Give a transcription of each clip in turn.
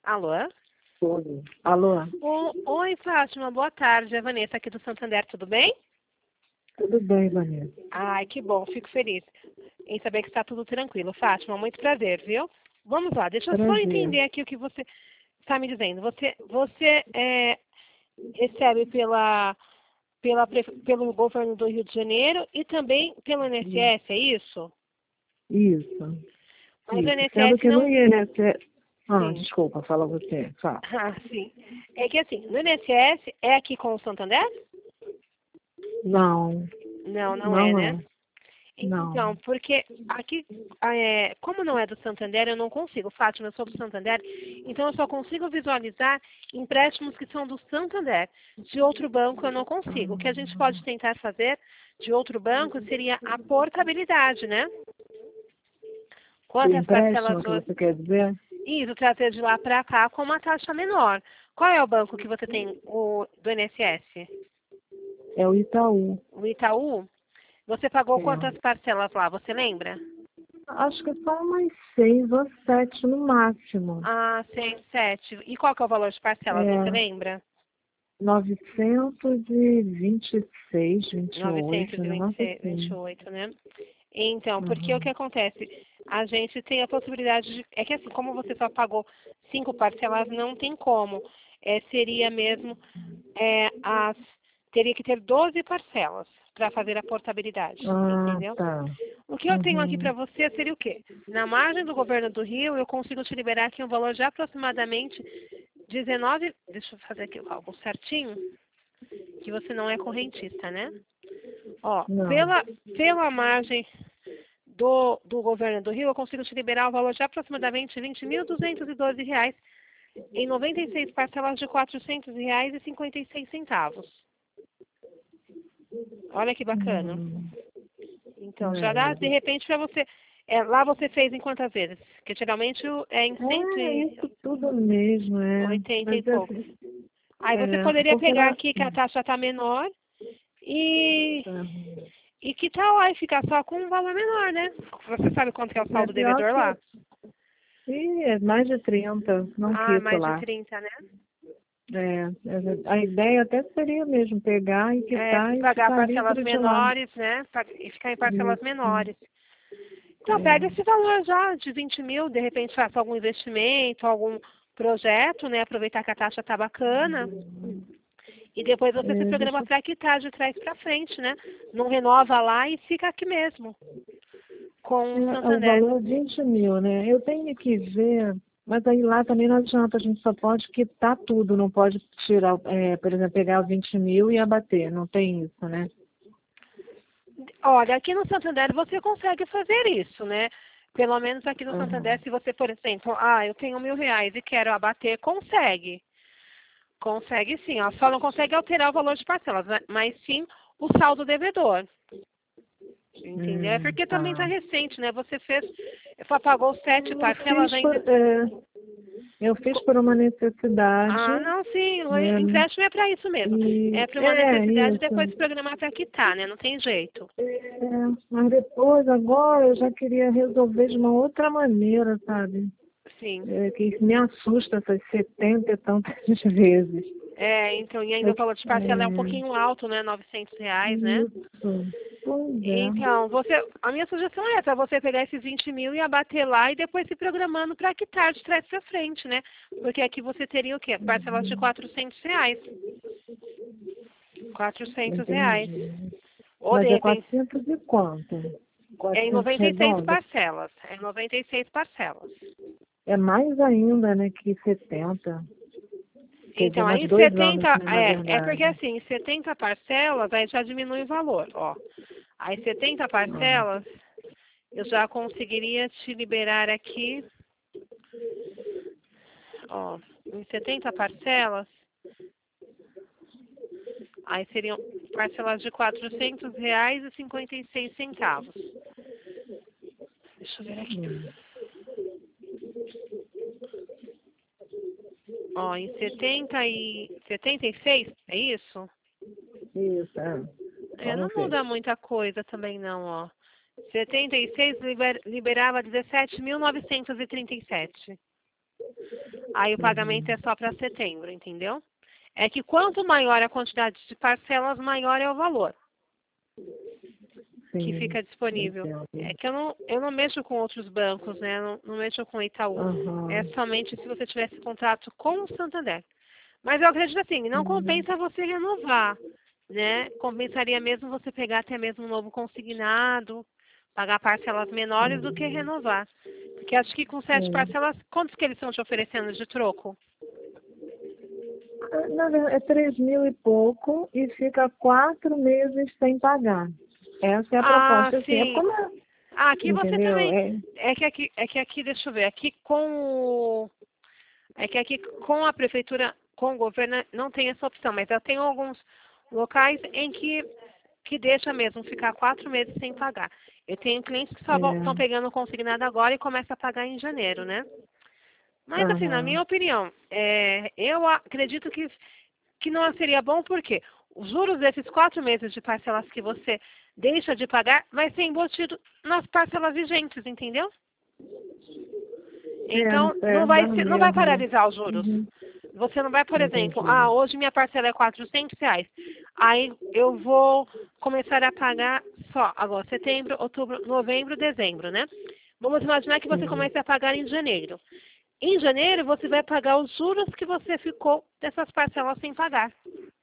Alô? Oi. Alô? Oi, Fátima, boa tarde. É a Vanessa aqui do Santander, tudo bem? Tudo bem, Vanessa? Ai, que bom, fico feliz em saber que está tudo tranquilo. Fátima, muito prazer, viu? Vamos lá, deixa eu só Prazer. entender aqui o que você está me dizendo. Você recebe pelo governo do Rio de Janeiro e também pelo INSS, é isso? Isso. Mas o Sendo INSS que no não... INSS... Sim. Desculpa, fala você. Fala. Ah, sim. É que assim, no INSS é aqui com o Santander? Não, Não, não é, não né? é. Não. Então, porque aqui, como não é do Santander, eu não consigo. Fátima, eu sou do Santander, então eu só consigo visualizar empréstimos que são do Santander. De outro banco eu não consigo. O que a gente pode tentar fazer de outro banco seria a portabilidade, né? Do Quantas parcelas empréstimo que você quer dizer? isso, trazer de lá para cá com uma taxa menor. Qual é o banco que você tem do INSS? É o Itaú. O Itaú? Você pagou É. quantas parcelas lá, você lembra? Acho que só umas 6 ou 7 no máximo. Ah, 6, 7. E qual que é o valor de parcelas, você É lembra? 926, 28, um negócio 926, assim. 28, né? Então, porque o que Uhum. acontece? A gente tem a possibilidade de... É que assim, como você só pagou 5 parcelas, não tem como. Seria mesmo... as, teria que ter 12 parcelas para fazer a portabilidade, Ah, entendeu? tá. O que eu tenho aqui para Uhum. você seria o quê? Na margem do governo do Rio, eu consigo te liberar aqui um valor de aproximadamente 19, deixa eu fazer aqui o cálculo certinho, que você não é correntista, né? Ó, Não. pela margem do governo do Rio, eu consigo te liberar o valor de aproximadamente R$ 20.212 em 96 parcelas de R$ 400,56. Olha que bacana. Uhum. Então, já dá, de É. repente, para você... lá você fez em quantas vezes? Porque geralmente é em É isso tudo mesmo, é. 180 e Mas poucos. assim, Aí você poderia porque pegar ela. aqui que a taxa está menor e, Uhum. e que tal lá e ficar só com um valor menor, né? Você sabe quanto que é o É saldo pior devedor que. lá? É mais de 30 não Ah, quito mais de lá. 30, né? A ideia até seria mesmo pegar e quitar e Pagar ficar parcelas livre de lá. menores, né? E ficar em parcelas Isso. menores. Então, pega esse valor já de 20 mil, de repente faça algum investimento, algum projeto, né? Aproveitar que a taxa está bacana. E depois você se programa Deixa para quitar de trás para frente, né? Não renova lá e fica aqui mesmo, com o o Santander. valor é 20 mil, né? Eu tenho que ver, mas aí lá também não adianta, a gente só pode quitar tudo, não pode tirar, por exemplo, pegar 20 mil e abater, não tem isso, né? Olha, aqui no Santander você consegue fazer isso, né? Pelo menos aqui no Santander, Uhum. se você, por exemplo, eu tenho R$ 1.000 e quero abater, consegue. Consegue sim, ó. Só não consegue alterar o valor de parcelas, mas sim o saldo devedor. Entendeu? É porque também está Tá. recente, né? Você fez, só pagou 7 Eu parcelas fiz ainda. eu fiz por uma necessidade, Ah, não, sim, o né? empréstimo é para isso mesmo. E É para uma necessidade e depois isso. se programar para quitar, né? Não tem jeito. Mas depois, agora, eu já queria resolver de uma outra maneira, sabe? Sim. Que me assusta essas 70 e tantas vezes. Então, e ainda Eu, o valor de parcela é um pouquinho alto, né? R$ 900, né? isso. Pois é. Então, a minha sugestão é para você pegar esses 20 mil e abater lá e depois se programando para quitar de trás para frente, né? Porque aqui você teria o quê? Parcelas de R$ 400. R$ 400. Entendi. Ou de Mas é repente, 400 e quanto? é em 400 96 redondos? parcelas. É em 96 parcelas. É mais ainda, né, que 70. Quer dizer, Então, mais aí 2 anos, 70, né, na é porque verdade. assim, 70 parcelas, aí já diminui o valor, ó. Aí 70 Ah, parcelas, eu já conseguiria te liberar aqui, ó, em 70 parcelas, aí seriam parcelas de R$ 400,56. Deixa eu ver aqui. hum. Ó, em 76, é isso? Isso, é. Não Vamos ver. muda muita coisa também não, ó. 76 liberava 17.937. Aí o pagamento é só para setembro, entendeu? É que quanto maior a quantidade de parcelas, maior é o valor que Sim, fica disponível. entendo. É que eu não mexo com outros bancos, né? Não mexo com o Itaú. É Aham. somente se você tivesse contrato com o Santander. Mas eu acredito assim, não compensa você renovar, né? Compensaria mesmo você pegar até mesmo um novo consignado, pagar parcelas menores do que renovar. Porque acho que com 7 Sim. parcelas, quantos que eles estão te oferecendo de troco? Na verdade, é 3.000 e pouco e fica 4 meses sem pagar. Essa é a Ah, proposta, assim, é sim. como Ah, aqui você entendeu? também. É que aqui, deixa eu ver, aqui com é que aqui com a prefeitura, com o governo, não tem essa opção, mas eu tenho alguns locais em que deixa mesmo ficar 4 meses sem pagar. Eu tenho clientes que só estão pegando consignado agora e começam a pagar em janeiro, né? Mas assim, na minha Aham. opinião, eu acredito que não seria bom porque os juros desses 4 meses de parcelas que você deixa de pagar vai ser embutido nas parcelas vigentes, entendeu? Então, Dá no não vai mesmo, né? paralisar os juros. Uhum. Você não vai, por exemplo, Entendi. hoje minha parcela é R$ 400. Aí eu vou começar a pagar só agora setembro, outubro, novembro, dezembro, né? Vamos imaginar que você Sim, comece a pagar em janeiro. Em janeiro, você vai pagar os juros que você ficou dessas parcelas sem pagar.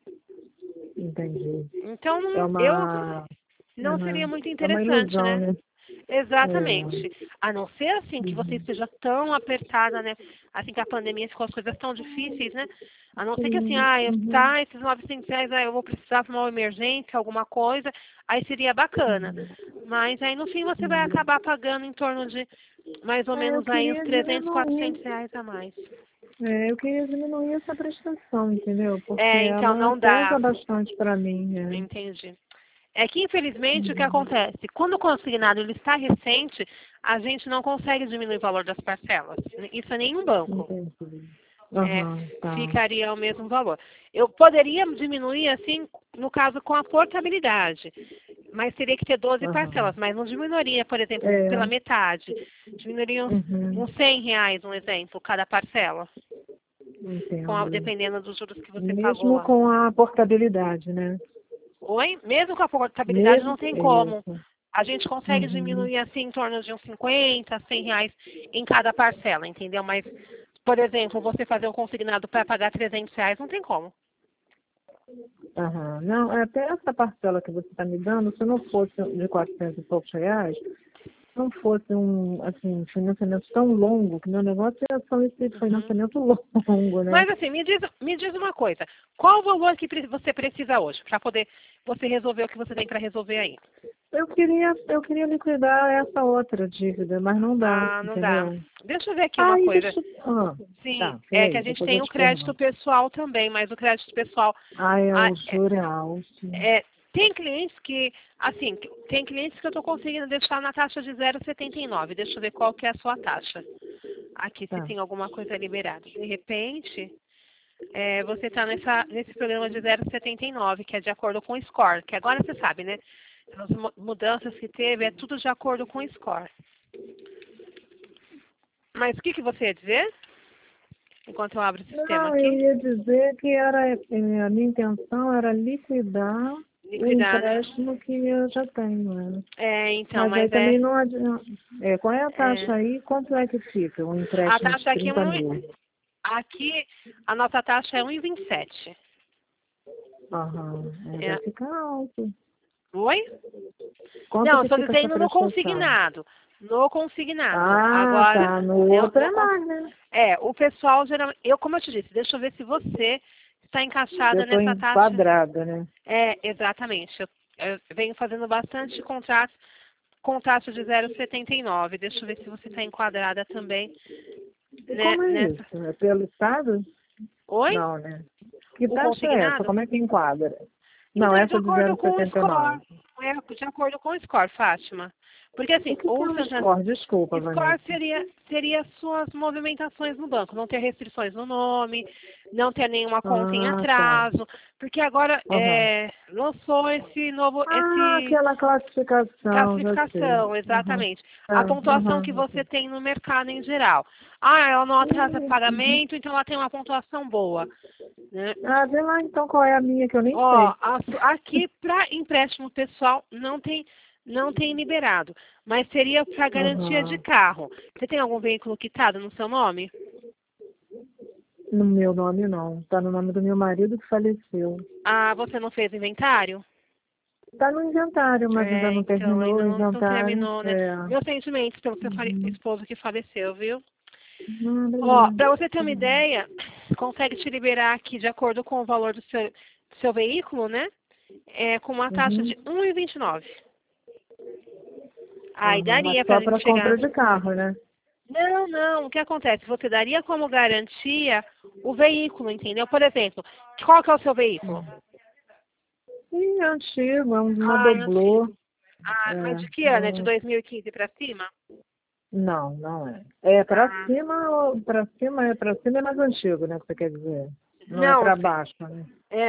entendi. Então, É eu uma, não seria muito é uma interessante, ilusão, né? né? Exatamente. É. A não ser assim que você Uhum. esteja tão apertada, né? Assim que a pandemia ficou as coisas tão difíceis, né? A não ser que assim, Sim. Uhum. tá, esses R$ 900, eu vou precisar para uma emergência, alguma coisa, aí seria bacana. Sim. Mas aí no fim você vai Sim. acabar pagando em torno de mais ou Eu menos aí uns queria 300, diminuir. R$ 400 a mais. Eu queria diminuir essa prestação, entendeu? Porque É, então ela não pesa dá. bastante para mim, né? Entendi. É que, infelizmente, o que Uhum. acontece? Quando o consignado ele está recente, a gente não consegue diminuir o valor das parcelas. Isso é nenhum banco. Entendi. É, Aham, tá. ficaria o mesmo valor. Eu poderia diminuir, assim, no caso, com a portabilidade. Mas teria que ter 12 Aham. parcelas. Mas não diminuiria, por exemplo, É. pela metade. Diminuiria Uhum. uns R$ 100, um exemplo, cada parcela. Entendo. Dependendo dos juros que você pagou Mesmo lá. com a portabilidade, né? Oi? Mesmo com a portabilidade Mesmo não tem como. isso. A gente consegue Uhum. diminuir assim em torno de uns 50, R$ 100 em cada parcela, entendeu? Mas, por exemplo, você fazer um consignado para pagar R$ 300 não tem como. Aham. Não, até essa parcela que você está me dando, se não fosse de 400 e poucos reais, não fosse um assim, financiamento tão longo, que meu negócio é só esse Uhum. financiamento longo, né? Mas assim, me diz uma coisa. Qual o valor que você precisa hoje para poder você resolver o que você tem para resolver aí? Eu queria liquidar essa outra dívida, mas não dá, Ah, não dá. entendeu? Deixa eu ver aqui uma Aí coisa. deixa. Ah, Sim, tá, é que peraí, a gente depois eu tem o te crédito pergunto. pessoal também, mas o crédito pessoal Ai, ah, o juro é alto. tem clientes que, assim, tem clientes que eu estou conseguindo deixar na taxa de 0,79. Deixa eu ver qual que é a sua taxa. Aqui, se Tá. tem alguma coisa liberada. De repente, você está nesse programa de 0,79, que é de acordo com o score, que agora você sabe, né? As mudanças que teve, é tudo de acordo com o score. Mas o que você ia dizer? Enquanto eu abro o sistema Não, eu aqui. ia dizer que a minha intenção era liquidar o Liquidar, né? empréstimo que eu já tenho, né? Então, Mas aí mas também não adianta. Qual é a taxa é. aí? Quanto é que fica um A empréstimo de taxa aqui 30.000? aqui a nossa taxa é 1,27. Aham, vai É. ficar alto. Oi? Quanto Não, que estou fica essa dizendo no prestação? consignado. No consignado. Ah, Agora, tá. No eu, outro é no, mais, né? o pessoal geralmente. Como eu te disse, deixa eu ver se você está Eu encaixada estou nessa taxa. enquadrada, né? Exatamente. Eu venho fazendo bastante contratos com taxa de 0,79. Deixa eu ver se você está enquadrada também, E né, como é nessa. isso? É pelo Estado? Oi? Não, né? Que O taxa é essa? consignado? Como é que enquadra? Não, Então, é de essa de acordo com o 0,79. score. É de acordo com o score, Fátima. Porque assim, O que é o um Santander... score? Desculpa, Score Vanessa. seria suas movimentações no banco, não ter restrições no nome, não ter nenhuma conta em Ah, tá. atraso, porque agora Aham. lançou esse novo, Ah, aquela classificação, já sei. classificação, Aham. exatamente. A Tá, pontuação que aham, você ok. tem no mercado em geral. Ah, ela não atrasa Uhum. pagamento, então ela tem uma pontuação boa, né? Ah, vê lá então qual é a minha que eu nem Ó, sei. aqui para empréstimo pessoal não tem liberado, mas seria para garantia de Aham. carro. Você tem algum veículo quitado no seu nome? No meu nome não. Tá no nome do meu marido que faleceu. Ah, você não fez inventário? Tá no inventário, mas ainda não Então, terminou ainda o não inventário. terminou, né? É. Meus sentimentos pelo seu Uhum. esposo que faleceu, viu? Ah, Ó, obrigada. para você ter uma Uhum. ideia, consegue te liberar aqui de acordo com o valor do seu veículo, né? Com uma taxa de Uhum. 1,29. Aí Aham. Mas daria para só a gente para chegar. compra de carro, né? Não, não. O que acontece? Você daria como garantia o veículo, entendeu? Por exemplo, qual que é o seu veículo? Ih, é antigo, é uma Ah, é doblô. antigo. Ah, mas É. de que ano? É de 2015 para cima? Não, não é. É Ah, para cima é mais antigo, né? Que você quer dizer? Não é não, para baixo, né?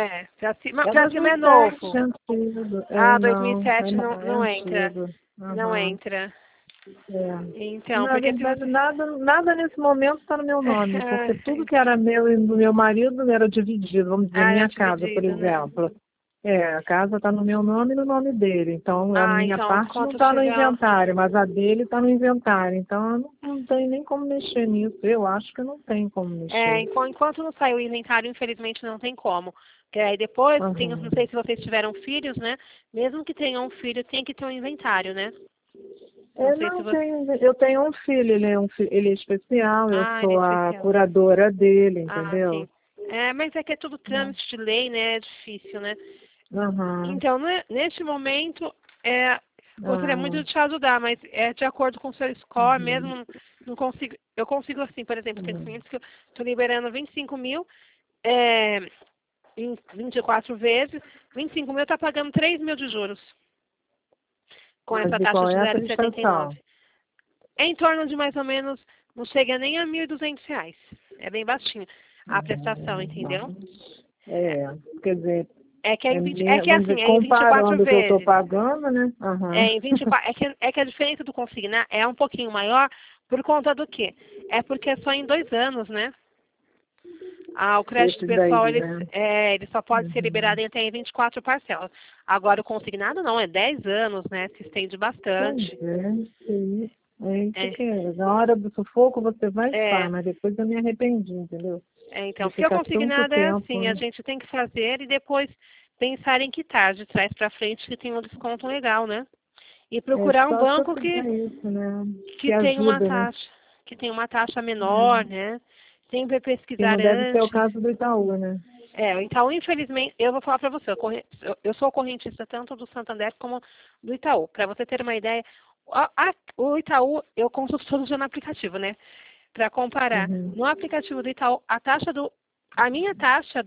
É pra cima é 2007, novo. antigo. É, Ah, não, 2007 é não entra. antigo. Não Aham. entra. É. Então, Na porque se verdade, você. nada nesse momento está no meu nome, porque tudo que era meu e do meu marido era dividido. Vamos dizer, Ah, é minha casa, por dividido, né? exemplo. É, a casa está no meu nome e no nome dele. Então, a Ah, minha então, parte não quando está no tiver. inventário, mas a dele está no inventário. Então, eu não tem nem como mexer nisso. Eu acho que não tem como mexer. Enquanto não sair o inventário, infelizmente não tem como. Porque aí depois, não Aham. sei se vocês tiveram filhos, né? Mesmo que tenham um filho, tem que ter um inventário, né? Não É, sei se não você. tenho, eu tenho um filho, ele é especial, eu Ah, ele é sou a especial. curadora dele, Ah, entendeu? sim. Mas é que é tudo trâmite de lei, né? É difícil, né? Aham. Então, né, neste momento, gostaria muito Ah, de te ajudar, mas é de acordo com o seu score uhum. mesmo, não consigo. Eu consigo assim, por exemplo, tem Uhum. clientes que eu estou liberando 25 mil é, em 24 vezes, 25 mil está pagando 3 mil de juros com Mas essa de taxa qual de é a 0,79. prestação? É em torno de mais ou menos, não chega nem a R$ 1.200. É bem baixinho a prestação, entendeu? Mas, quer dizer, É que vamos assim, dizer, é em 24 comparando o que eu estou vezes. pagando, né? Aham. Em 24, é que a diferença do consignar é um pouquinho maior por conta do quê? É porque é só em 2 anos, né? O crédito Esse daí, pessoal, né? ele só pode ser Uhum. liberado em 24 parcelas. Agora, o consignado não, é 10 anos, né? Se estende Pois bastante. é isso É, que é. Na hora do sufoco você vai e é, faz, mas depois eu me arrependi, entendeu? então, De porque o ficar tanto consignado é tempo, assim, a né? gente tem que fazer e depois pensar em quitar de trás para frente que tem um desconto legal, né? E É procurar um só se eu banco fizer isso, né? que Que tem uma ajuda, né? taxa, que tem uma taxa menor, É. né? Sempre Que não pesquisar deve ser o antes. caso do Itaú, né? Então, infelizmente, eu vou falar para você, eu sou correntista tanto do Santander como do Itaú. Para você ter uma ideia, o Itaú, eu consulto todo dia no aplicativo, né? Para comparar. Uhum. No aplicativo do Itaú, a minha taxa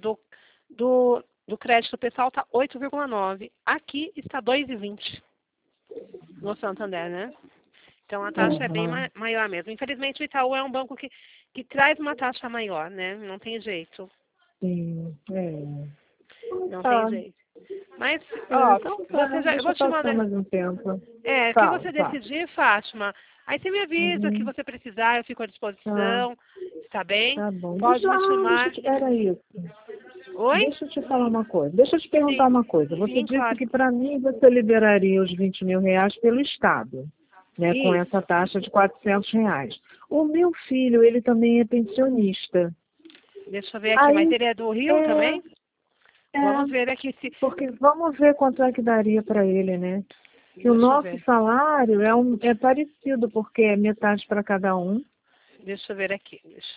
do crédito pessoal está 8,9. Aqui está 2,20 no Santander, né? Então a taxa é bem Aham. maior mesmo. Infelizmente o Itaú é um banco que traz uma taxa maior, né? Não tem jeito. Sim, é. Não tem Tá. jeito. Mas, É, ó, então tá, você já, eu deixa vou te passar mandar. mais um tempo. O que Fala, você fala. decidir, Fátima, aí você me avisa o que Uhum. você precisar, eu fico à Tá, disposição, está bem? tá bom. Pode me chamar. Era isso. Oi? Deixa eu te falar uma coisa. Deixa eu te perguntar Sim, uma coisa. Você sim, disse claro. que para mim você liberaria os 20 mil reais pelo Estado, né, com essa Isso. taxa de 400 reais. O meu filho, ele também é pensionista. Deixa eu ver aqui, mas Aí, ele é do Rio é, também? é, Vamos ver aqui se. porque vamos ver quanto é que daria para ele, né? Que o Deixa eu nosso ver. salário é parecido, porque é metade para cada um. Deixa eu ver aqui.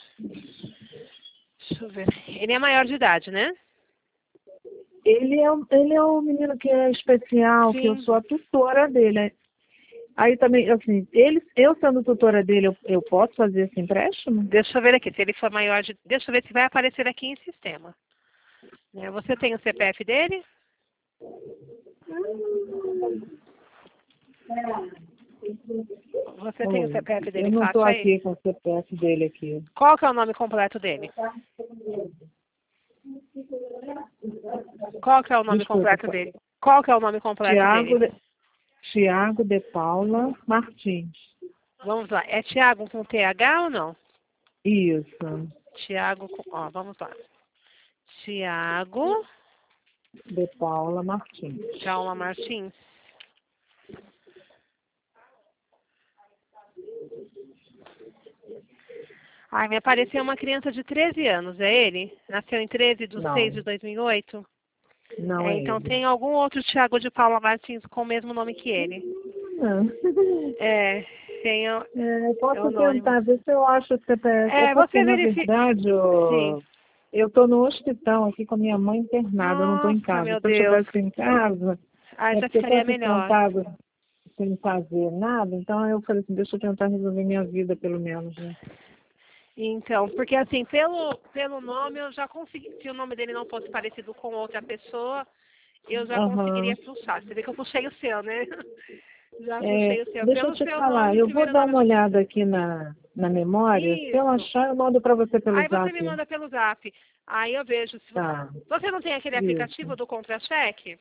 Deixa eu ver. Ele é maior de idade, né? Ele é o menino que é especial, que eu Sim. sou a tutora dele. Aí também, assim, eu sendo tutora dele, eu posso fazer esse empréstimo? Deixa eu ver aqui. Se ele for maior de. Deixa eu ver se vai aparecer aqui em sistema. Você tem o CPF dele? Você tem o Oi. CPF Eu dele não estou fácil aí? aqui com o CPF dele aqui. Qual que é o nome completo dele? Qual que é o nome Desculpa. completo dele? Qual que é o nome completo Tiago dele? Tiago de Paula Martins. Vamos lá. É Tiago com TH ou não? Isso. Tiago com... Ó, vamos lá. Tiago De Paula Martins. Djalma Martins. Ai, me apareceu uma criança de 13 anos, é ele? Nasceu em 13 de 6 de Não, 2008? não é Então ele. tem algum outro Tiago de Paula Martins com o mesmo nome que ele. Não. É, tem o- Eu é posso anônimo. tentar ver se eu acho o CPF. É É, porque, você na verifica. verdade, Sim. eu estou no hospital aqui com a minha mãe internada, eu não estou em Nossa, casa. meu Se eu Deus. estivesse em casa, Ah, é já porque eu estou ficaria aqui melhor. sentado sem fazer nada, então eu falei assim, deixa eu tentar resolver minha vida, pelo menos, né? Então, porque assim, pelo nome eu já consegui, se o nome dele não fosse parecido com outra pessoa, eu já conseguiria Aham. puxar. Você vê que eu puxei o seu, né? Já É, puxei o seu. deixa eu Pelo te seu falar, nome, eu vou primeiro dar nome. uma olhada aqui na memória. Se eu Isso. achar, eu mando para você pelo Aí você zap. me manda pelo zap. Aí eu vejo se você. Tá, Você não tem aquele aplicativo isso. do contra-cheque?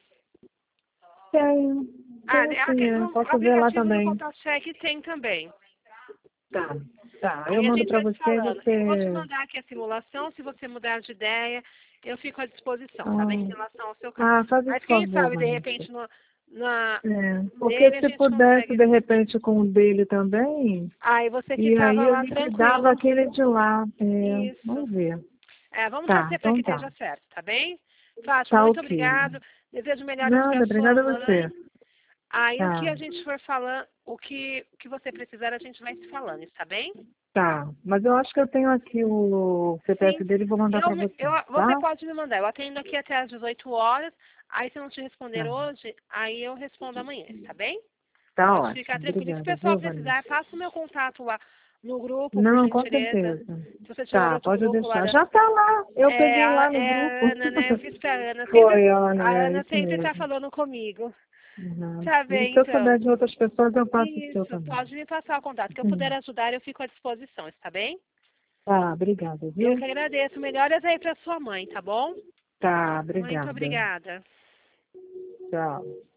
Tenho, Ah, tenho sim, no posso ver lá aplicativo do também. contra-cheque tem também. Tá, tá. Eu Aí a mando gente para vai se você e falando. Eu vou te você. mandar aqui a simulação, se você mudar de ideia, eu fico à disposição, tá bem? Em Ah, relação ao seu caso. faz esse Mas quem favor, sabe, de Vanessa. repente, na, É, porque nele a se gente pudesse, consegue. de repente, com o dele também, Aí você e aí ficava eu lá liquidava tranquilo. aquele de lá. É, Isso. vamos ver. É, vamos Tá, torcer para que então tá. esteja certo, tá bem? Fátima, Tá muito ok. obrigado. Desejo melhoras para Nada, sua obrigada a você. mãe. Aí o que Tá, a gente for falando, o que você precisar, a gente vai se falando, está bem? tá. Mas eu acho que eu tenho aqui o Sim. CPF dele e vou mandar para você, Você tá? pode me mandar. Eu atendo aqui até às 18 horas. Aí se eu não te responder Tá, hoje, aí eu respondo amanhã, tá bem? tá Pode ficar ótimo. tranquilo. E se o Obrigada, pessoal viu, Vanessa? precisar, passa o meu contato lá no grupo, por Não, com gentileza. certeza. Se você tiver Tá, outro pode grupo lá deixar. Já tá lá. Eu peguei lá no É a grupo. Ana, né? Eu fiz pra Ana. Foi, Ana, A é Ana isso sempre tá mesmo. falando comigo. Uhum. Tá E bem, se eu então. souber de outras pessoas, eu faço o seu Isso, também. pode me passar o contato. Que eu puder Uhum. ajudar, eu fico à disposição, está bem? Tá, obrigada, Eu viu? que agradeço. Melhoras aí pra sua mãe, tá bom? Tá, Muito obrigada. obrigada. Tchau.